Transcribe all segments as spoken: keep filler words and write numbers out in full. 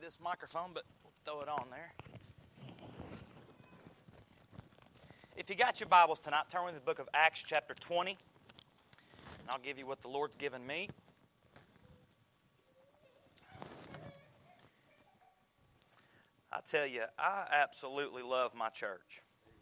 this microphone, but we'll throw it on there. If you got your Bibles tonight, turn with the book of Acts chapter twenty, and I'll give you what the Lord's given me. I tell you, I absolutely love my church.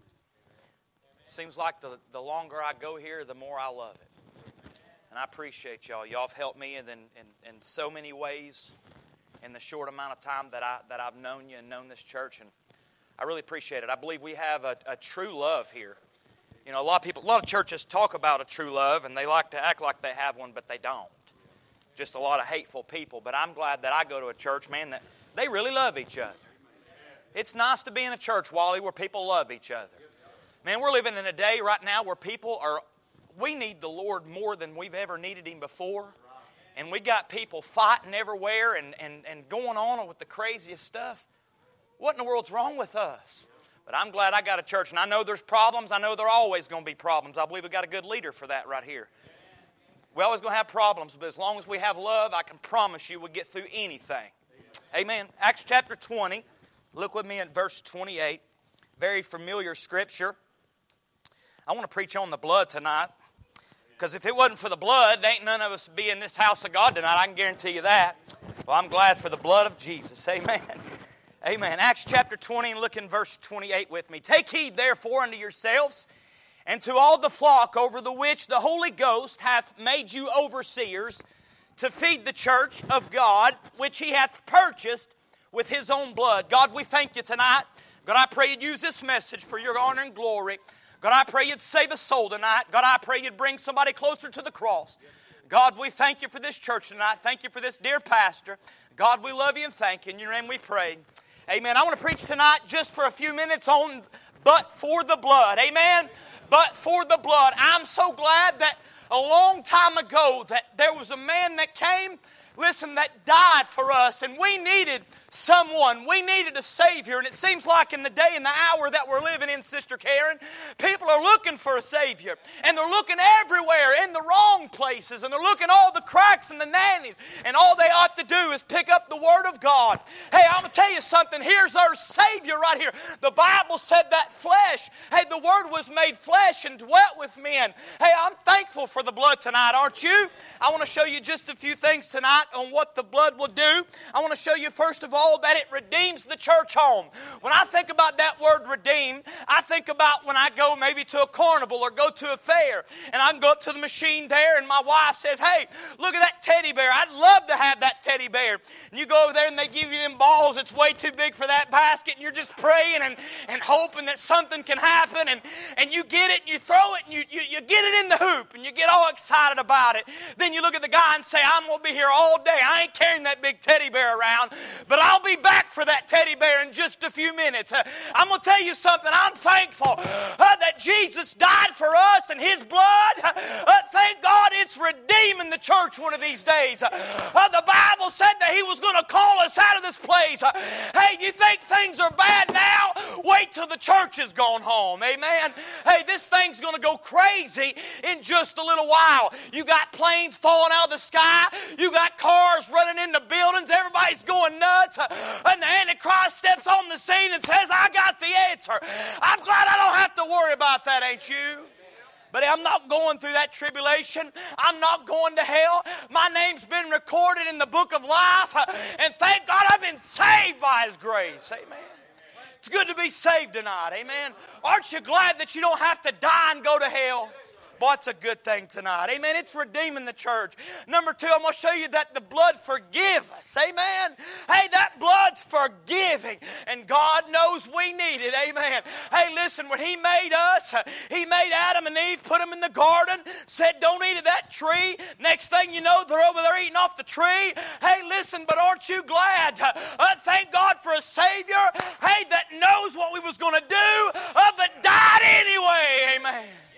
Seems like the, the longer I go here, the more I love it. And I appreciate y'all. Y'all have helped me in, in, in so many ways in the short amount of time that, I, that I've known you and known this church. And I really appreciate it. I believe we have a, a true love here. You know, a lot of people, a lot of churches talk about a true love, and they like to act like they have one, but they don't. Just a lot of hateful people. But I'm glad that I go to a church, man, that they really love each other. It's nice to be in a church, Wally, where people love each other. Man, we're living in a day right now where people are, we need the Lord more than we've ever needed Him before. And we got people fighting everywhere and, and, and going on with the craziest stuff. What in the world's wrong with us? But I'm glad I got a church. And I know there's problems. I know there are always going to be problems. I believe we've got a good leader for that right here. We're always going to have problems. But as long as we have love, I can promise you we'll get through anything. Amen. Acts chapter twenty. Look with me at verse twenty-eight. Very familiar scripture. I want to preach on the blood tonight. Because if it wasn't for the blood, ain't none of us be in this house of God tonight. I can guarantee you that. Well, I'm glad for the blood of Jesus. Amen. Amen. Acts chapter twenty, and look in verse twenty-eight with me. Take heed therefore unto yourselves, and to all the flock over the which the Holy Ghost hath made you overseers, to feed the church of God, which He hath purchased with His own blood. God, we thank You tonight. God, I pray You'd use this message for Your honor and glory. God, I pray You'd save a soul tonight. God, I pray You'd bring somebody closer to the cross. God, we thank You for this church tonight. Thank You for this dear pastor. God, we love You and thank You. In Your name we pray. Amen. I want to preach tonight just for a few minutes on but for the blood. Amen. But for the blood. I'm so glad that a long time ago that there was a man that came, listen, that died for us, and we needed someone. We needed a Savior, and it seems like in the day and the hour that we're living in, Sister Karen, people are looking for a Savior, and they're looking everywhere in the wrong places, and they're looking all the cracks and the nannies, and all they ought to do is pick up the Word of God. Hey, I'm going to tell you something. Here's our Savior right here. The Bible said that flesh, hey, the Word was made flesh and dwelt with men. Hey, I'm thankful for the blood tonight, aren't you? I want to show you just a few things tonight on what the blood will do. I want to show you first of all that it redeems the church home. When I think about that word redeem, I think about when I go maybe to a carnival or go to a fair, and I can go up to the machine there, and my wife says, hey, look at that teddy bear. I'd love to have that teddy bear. And you go over there and they give you them balls. It's way too big for that basket, and you're just praying and, and hoping that something can happen, and, and you get it, and you throw it, and you, you, you get it in the hoop, and you get all excited about it. Then you look at the guy and say, I'm going to be here all day. I ain't carrying that big teddy bear around, but I'll be back for that teddy bear in just a few minutes. Uh, I'm going to tell you something. I'm thankful uh, that Jesus died for us, and His blood, uh, thank God, it's redeeming the church one of these days. Uh, uh, the Bible said that He was going to call us out of this place. Uh, hey, you think things are bad now? Wait till the church has gone home. Amen. Hey, this thing's going to go crazy in just a little while. You got planes falling out of the sky. You got cars running into buildings. Everybody's going nuts. And the Antichrist steps on the scene and says, I got the answer. I'm glad I don't have to worry about that, ain't you? But I'm not going through that tribulation. I'm not going to hell. My name's been recorded in the book of life. And thank God I've been saved by His grace. Amen. It's good to be saved tonight. Amen. Aren't you glad that you don't have to die and go to hell? Boy, it's a good thing tonight. Amen. It's redeeming the church. Number two, I'm going to show you that the blood forgives us. Amen. Hey, that blood's forgiving. And God knows we need it. Amen. Hey, listen, when He made us, He made Adam and Eve, put them in the garden, said don't eat of that tree. Next thing you know, they're over there eating off the tree. Hey, listen, but aren't you glad? Uh, thank God for a Savior, hey, that knows what we was going to do, uh, but died anyway. Amen.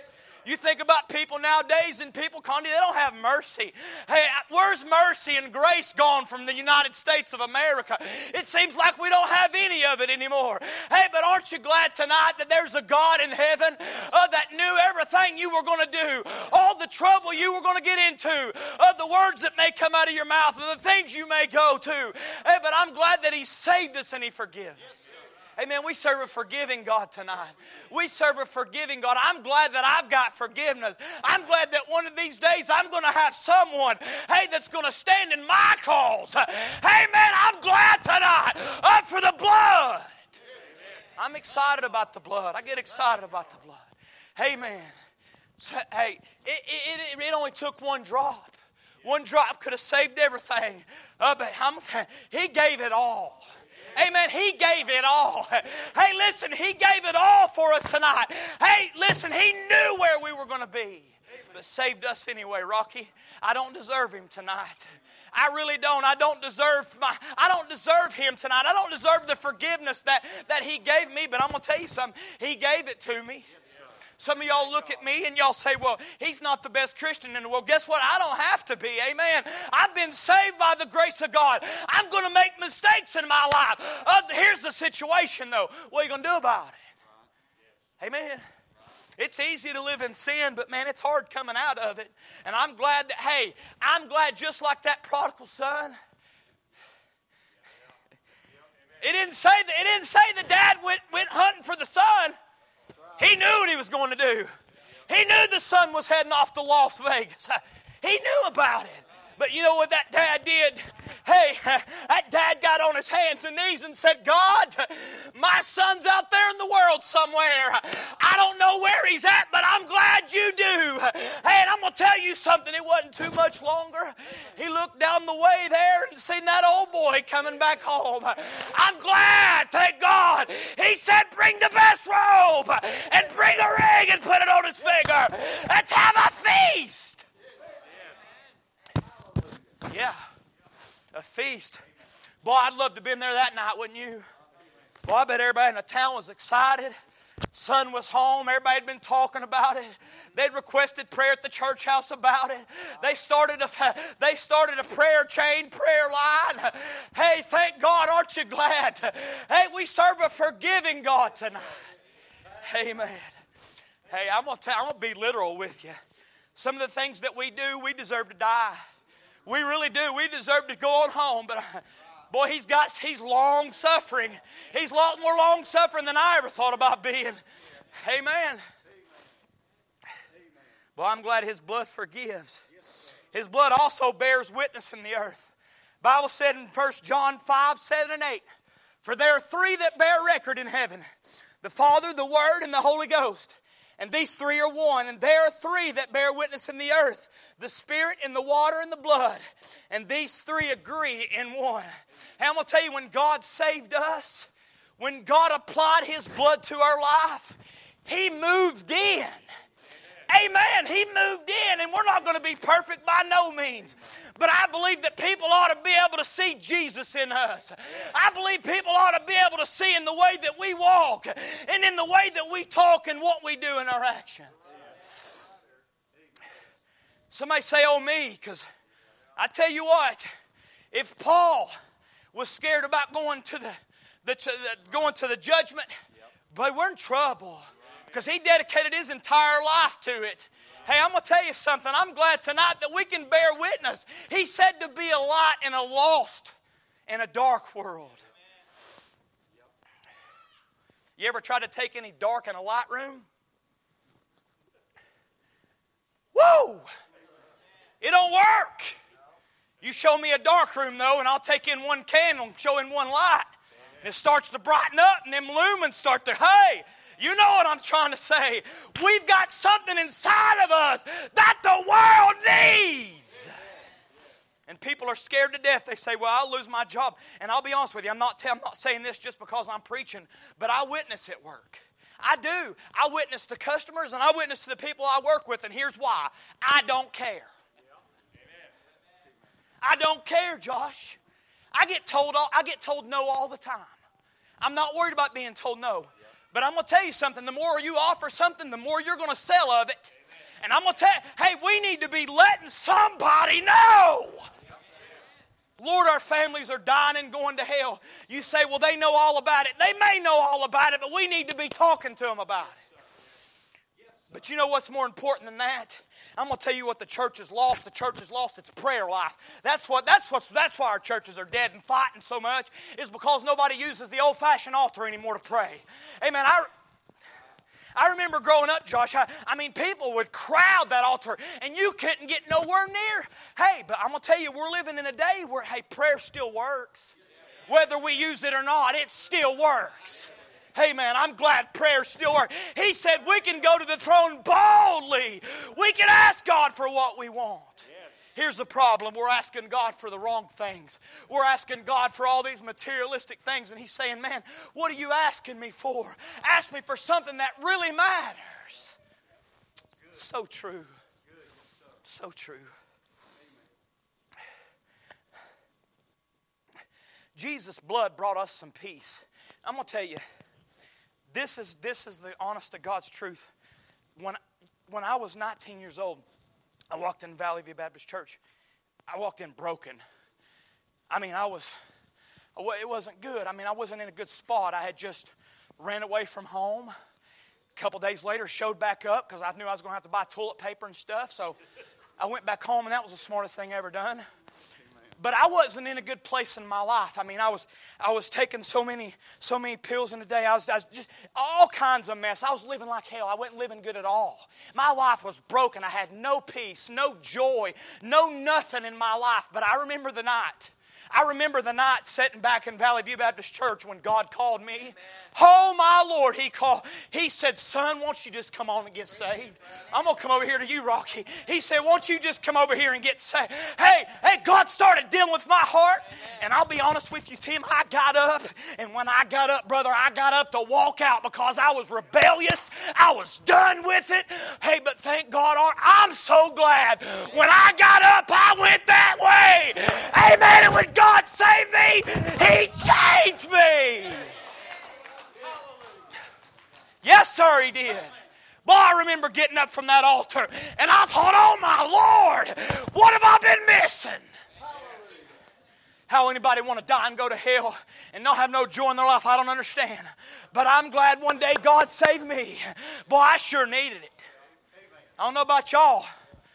You think about people nowadays and people, Condi, they don't have mercy. Hey, where's mercy and grace gone from the United States of America? It seems like we don't have any of it anymore. Hey, but aren't you glad tonight that there's a God in heaven uh, that knew everything you were going to do, all the trouble you were going to get into, uh, the words that may come out of your mouth, or the things you may go to. Hey, but I'm glad that He saved us and He forgives. Amen. We serve a forgiving God tonight. We serve a forgiving God. I'm glad that I've got forgiveness. I'm glad that one of these days I'm going to have someone, hey, that's going to stand in my cause. Hey, man, I'm glad tonight uh, for the blood. I'm excited about the blood. I get excited about the blood. Hey, man. So, hey, it, it, it only took one drop. One drop could have saved everything. Uh, but I'm saying, He gave it all. Amen. He gave it all. Hey, listen, He gave it all for us tonight. Hey, listen, He knew where we were going to be, but saved us anyway, Rocky. I don't deserve Him tonight. I really don't. I don't deserve my, I don't deserve Him tonight. I don't deserve the forgiveness that, that He gave me, but I'm going to tell you something. He gave it to me. Some of y'all look at me and y'all say, well, he's not the best Christian in the world. Guess what? I don't have to be. Amen. I've been saved by the grace of God. I'm going to make mistakes in my life. Uh, here's the situation, though. What are you going to do about it? Amen. It's easy to live in sin, but, man, it's hard coming out of it. And I'm glad that, hey, I'm glad just like that prodigal son. It didn't say that, it didn't say the dad went, went hunting for the son. He knew what he was going to do. He knew the son was heading off to Las Vegas. He knew about it. But you know what that dad did? Hey, that dad got on his hands and knees and said, God, my son's out there in the world somewhere. I don't know where he's at, but I'm glad you do. Hey, and I'm going to tell you something. It wasn't too much longer. He looked down the way there and seen that old boy coming back home. I'm glad, thank God. He said, bring the best robe and bring a ring and put it on his finger. Let's have a feast. Yeah, a feast. Boy, I'd love to have been there that night, wouldn't you? Boy, I bet everybody in the town was excited. Son was home. Everybody had been talking about it. They'd requested prayer at the church house about it. They started a, they started a prayer chain, prayer line. Hey, thank God, aren't you glad? Hey, we serve a forgiving God tonight. Amen. Hey, I'm going to tell, I'm going to be literal with you. Some of the things that we do, we deserve to die. We really do. We deserve to go on home. But boy, he's got he's long suffering. He's a lot more long suffering than I ever thought about being. Amen. Well, I'm glad His blood forgives. His blood also bears witness in the earth. The Bible said in First John five, seven, and eight, for there are three that bear record in heaven, the Father, the Word, and the Holy Ghost. And these three are one. And there are three that bear witness in the earth, the Spirit and the water and the blood. And these three agree in one. And I'm going to tell you, when God saved us, when God applied His blood to our life, He moved in. Amen. He moved in. And we're not going to be perfect by no means. But I believe that people ought to be able to see Jesus in us. I believe people ought to be able to see in the way that we walk and in the way that we talk and what we do in our actions. Somebody say, oh me, because I tell you what, if Paul was scared about going to the, the, to the going to the judgment, but we're in trouble because he dedicated his entire life to it. Hey, I'm going to tell you something. I'm glad tonight that we can bear witness. He said to be a light in a lost and a dark world. You ever try to take any dark in a light room? Whoa! It don't work. You show me a dark room, though, and I'll take in one candle and show in one light. And it starts to brighten up, and them lumens start to, hey, you know what I'm trying to say. We've got something inside of us that the world needs. And people are scared to death. They say, well, I'll lose my job. And I'll be honest with you, I'm not, t- I'm not saying this just because I'm preaching, but I witness at work. I do. I witness to customers and I witness to the people I work with, and here's why. I don't care. I don't care, Josh. I get told all, I get told no all the time. I'm not worried about being told no. But I'm going to tell you something. The more you offer something, the more you're going to sell of it. And I'm going to tell you, hey, we need to be letting somebody know. Lord, our families are dying and going to hell. You say, well, they know all about it. They may know all about it, but we need to be talking to them about it. But you know what's more important than that? I'm going to tell you what the church has lost. The church has lost its prayer life. That's what. That's what's. That's why our churches are dead and fighting so much. Is because nobody uses the old-fashioned altar anymore to pray. Amen. I. I remember growing up, Josh, I, I mean, people would crowd that altar, and you couldn't get nowhere near. Hey, but I'm going to tell you, we're living in a day where, hey, prayer still works. Whether we use it or not, it still works. Hey, man, I'm glad prayer still works. He said we can go to the throne boldly. We can ask God for what we want. Here's the problem. We're asking God for the wrong things. We're asking God for all these materialistic things. And He's saying, man, what are you asking me for? Ask me for something that really matters. So true. So true. Jesus' blood brought us some peace. I'm going to tell you, this is, this is the honest to God's truth. When, when I was nineteen years old, I walked in Valley View Baptist Church. I walked in broken. I mean, I was, it wasn't good. I mean, I wasn't in a good spot. I had just ran away from home. A couple days later, showed back up because I knew I was going to have to buy toilet paper and stuff. So I went back home, and that was the smartest thing I ever done. But I wasn't in a good place in my life. I mean, I was I was taking so many so many pills in a day. I was, I was just all kinds of mess. I was living like hell. I wasn't living good at all. My life was broken. I had no peace, no joy, no nothing in my life. But I remember the night. I remember the night sitting back in Valley View Baptist Church when God called me. Amen. Oh, my Lord, He called. He said, son, won't you just come on and get saved? I'm going to come over here to you, Rocky. He said, won't you just come over here and get saved? Hey, hey, God started dealing with my heart. And I'll be honest with you, Tim, I got up. And when I got up, brother, I got up to walk out because I was rebellious. I was done with it. Hey, but thank God, I'm so glad. When I got up, I went that way. Amen. And when God saved me, He changed me. Yes, sir, He did. Boy, I remember getting up from that altar, and I thought, oh, my Lord, what have I been missing? How anybody want to die and go to hell and not have no joy in their life, I don't understand. But I'm glad one day God saved me. Boy, I sure needed it. I don't know about y'all.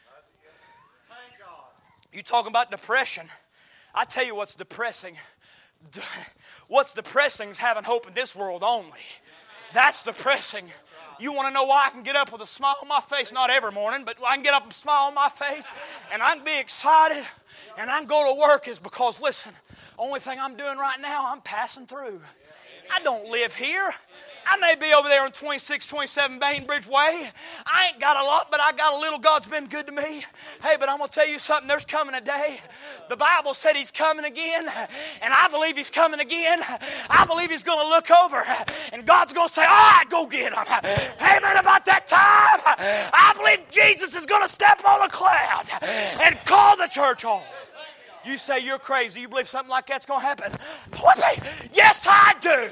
You talking about depression. I tell you what's depressing. What's depressing is having hope in this world only. That's depressing. You want to know why I can get up with a smile on my face? Not every morning, but I can get up and smile on my face, and I can be excited, and I can go to work is because, listen, only thing I'm doing right now, I'm passing through. I don't live here. I may be over there on twenty-six twenty-seven Bainbridge Way. I ain't got a lot, but I got a little. God's been good to me. Hey, but I'm going to tell you something. There's coming a day. The Bible said He's coming again, and I believe He's coming again. I believe He's going to look over, and God's going to say, all right, go get Him. Amen. About that time, I believe Jesus is going to step on a cloud and call the church home. You say you're crazy. You believe something like that's going to happen? What? Yes, I do.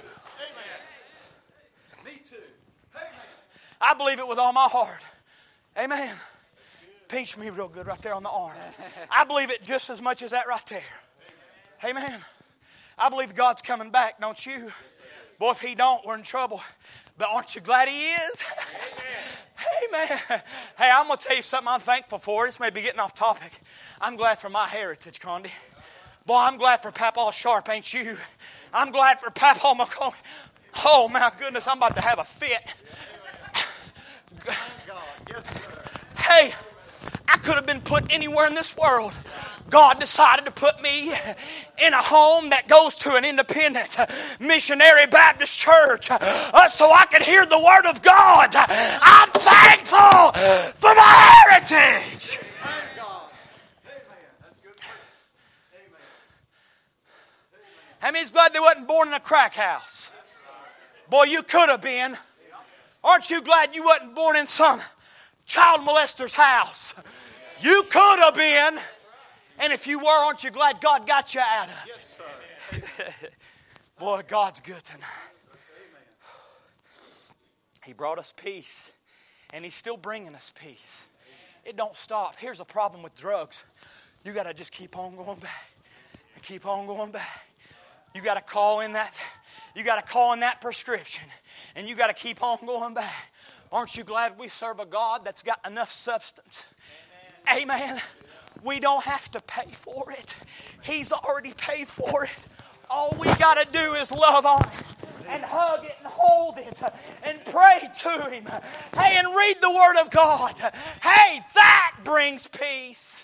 I believe it with all my heart. Amen. Pinch me real good right there on the arm. I believe it just as much as that right there. Amen. I believe God's coming back, don't you? Boy, if He don't, we're in trouble. But aren't you glad He is? Amen. Hey, I'm going to tell you something I'm thankful for. This may be getting off topic. I'm glad for my heritage, Condi. Boy, I'm glad for Papaw Sharp, ain't you? I'm glad for Papaw McCoy. Oh, my goodness, I'm about to have a fit. Yes, sir. Hey, I could have been put anywhere in this world. God decided to put me in a home that goes to an independent missionary Baptist church uh, so I could hear the Word of God. I'm thankful for my heritage. Thank God. Amen. That's good. Amen. How many's glad they wasn't born in a crack house? Boy, you could have been. Aren't you glad you wasn't born in some child molester's house? You could have been. And if you were, aren't you glad God got you out of it? Yes, sir. Boy, God's good tonight. He brought us peace. And He's still bringing us peace. it don't stop. Here's the problem with drugs. You got to just keep on going back and keep on going back. You got to call in that, you got to call in that prescription, and you got to keep on going back. Aren't you glad we serve a God that's got enough substance? Amen. Amen. We don't have to pay for it. He's already paid for it. All we got to do is love on it and hug it and hold it and pray to Him. Hey, and read the Word of God. Hey, that brings peace.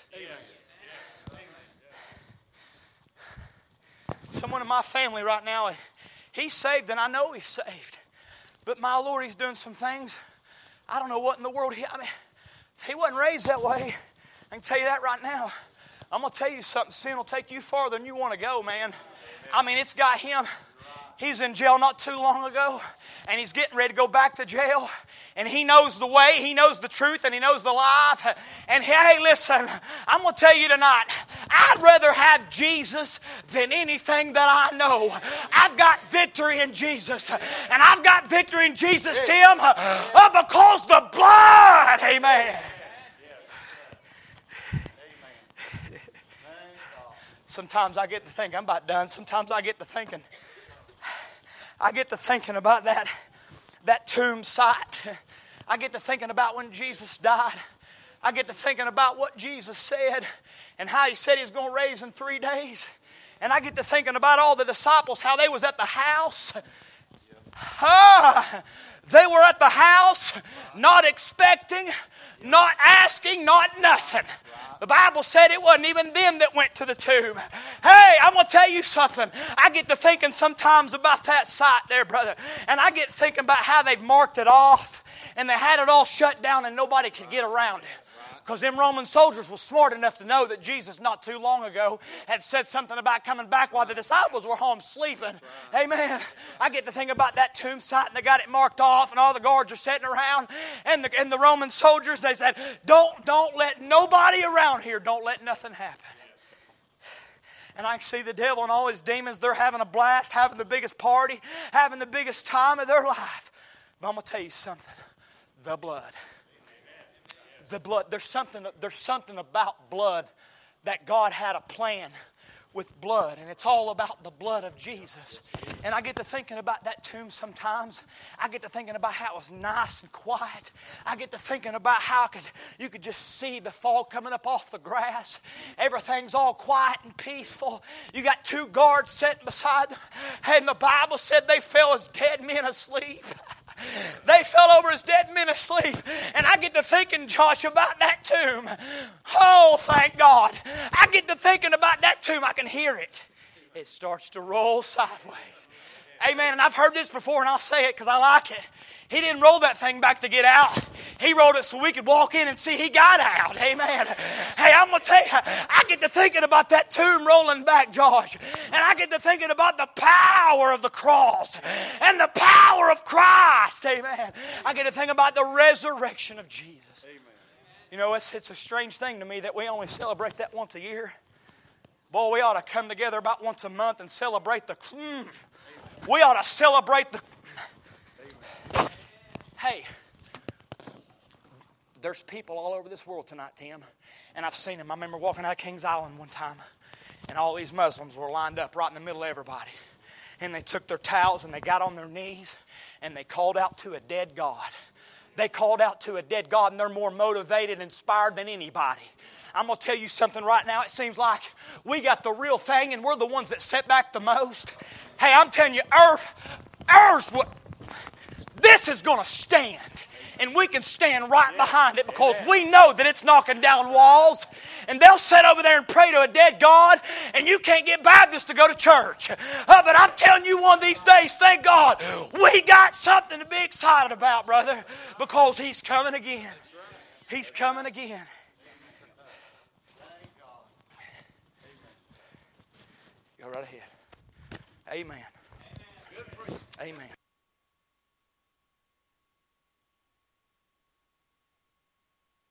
Someone in my family right now, he's saved and I know he's saved. But my Lord, he's doing some things. I don't know what in the world. He, I mean, he wasn't raised that way. I can tell you that right now. I'm going to tell you something. Sin will take you farther than you want to go, man. I mean, it's got him. He's in jail not too long ago, and he's getting ready to go back to jail. And he knows the way, he knows the truth, and he knows the life. And hey, listen, I'm going to tell you tonight, I'd rather have Jesus than anything that I know. I've got victory in Jesus. And I've got victory in Jesus, Tim, uh, because the blood, amen. Sometimes I get to think, I'm about done. Sometimes I get to thinking, I get to thinking about that, that tomb site. I get to thinking about when Jesus died. I get to thinking about what Jesus said and how He said He was going to raise in three days. And I get to thinking about all the disciples, how they was at the house. Ah, they were at the house, not expecting, not asking, not nothing. The Bible said it wasn't even them that went to the tomb. Hey, I'm going to tell you something. I get to thinking sometimes about that site there, brother. And I get thinking about how they've marked it off. And they had it all shut down and nobody could get around it. Because them Roman soldiers were smart enough to know that Jesus not too long ago had said something about coming back while the disciples were home sleeping. Right. Amen. I get to think about that tomb site and they got it marked off and all the guards are sitting around. And the, and the Roman soldiers, they said, don't, don't let nobody around here, don't let nothing happen. And I can see the devil and all his demons, they're having a blast, having the biggest party, having the biggest time of their life. But I'm going to tell you something. The blood. The blood. There's something, there's something about blood that God had a plan with blood. And it's all about the blood of Jesus. And I get to thinking about that tomb sometimes. I get to thinking about how it was nice and quiet. I get to thinking about how could, you could just see the fog coming up off the grass. Everything's all quiet and peaceful. You got two guards sitting beside them. And the Bible said they fell as dead men asleep. They fell over as dead men asleep. And I get to thinking, Josh, about that tomb. Oh, thank God. I get to thinking about that tomb. I can hear it. It starts to roll sideways. Amen. And I've heard this before, and I'll say it because I like it. He didn't roll that thing back to get out. He rolled it so we could walk in and see He got out. Amen. Hey, I'm going to tell you, I get to thinking about that tomb rolling back, Josh. And I get to thinking about the power of the cross and the power of Christ. Amen. I get to think about the resurrection of Jesus. Amen. You know, it's, it's a strange thing to me that we only celebrate that once a year. Boy, we ought to come together about once a month and celebrate the... Mm, we ought to celebrate the... Hey, there's people all over this world tonight, Tim, and I've seen them. I remember walking out of Kings Island one time, and all these Muslims were lined up right in the middle of everybody. And they took their towels and they got on their knees, and they called out to a dead God. They called out to a dead God, and they're more motivated and inspired than anybody. I'm going to tell you something right now. It seems like we got the real thing, and we're the ones that set back the most. Hey, I'm telling you, Earth, Earth's what... This is going to stand. And we can stand right behind it because we know that it's knocking down walls. And they'll sit over there and pray to a dead God. And you can't get Baptists to go to church. Uh, but I'm telling you one of these days, thank God, we got something to be excited about, brother. Because He's coming again. He's coming again. Go right ahead. Amen. Amen.